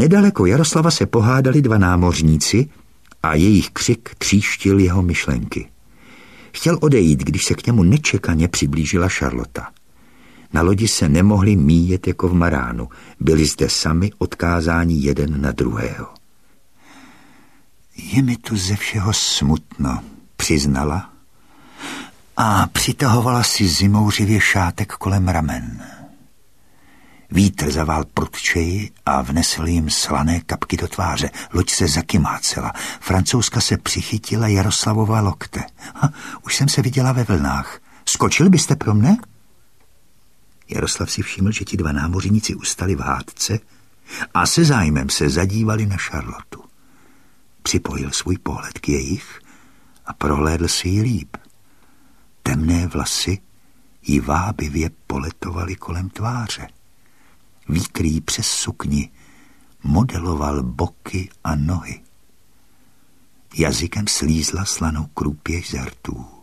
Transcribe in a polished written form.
Nedaleko Jaroslava se pohádali dva námořníci a jejich křik tříštil jeho myšlenky. Chtěl odejít, když se k němu nečekaně přiblížila Šarlota. Na lodi se nemohli míjet jako v Maránu. Byli zde sami odkázáni jeden na druhého. Je mi tu ze všeho smutno, přiznala a přitahovala si zimouřivě šátek kolem ramen. Vítr zavál prudčeji a vnesl jim slané kapky do tváře. Loď se zakymácela. Francouzka se přichytila Jaroslavova lokte. Už jsem se viděla ve vlnách. Skočil byste pro mne? Jaroslav si všiml, že ti dva námořníci ustali v hádce a se zájmem se zadívali na Šarlotu. Připojil svůj pohled k jejich a prohlédl si ji líp. Temné vlasy jí vábivě poletovaly kolem tváře. Vítr jí přes sukni modeloval boky a nohy. Jazykem slízla slanou krůpěž z rtů.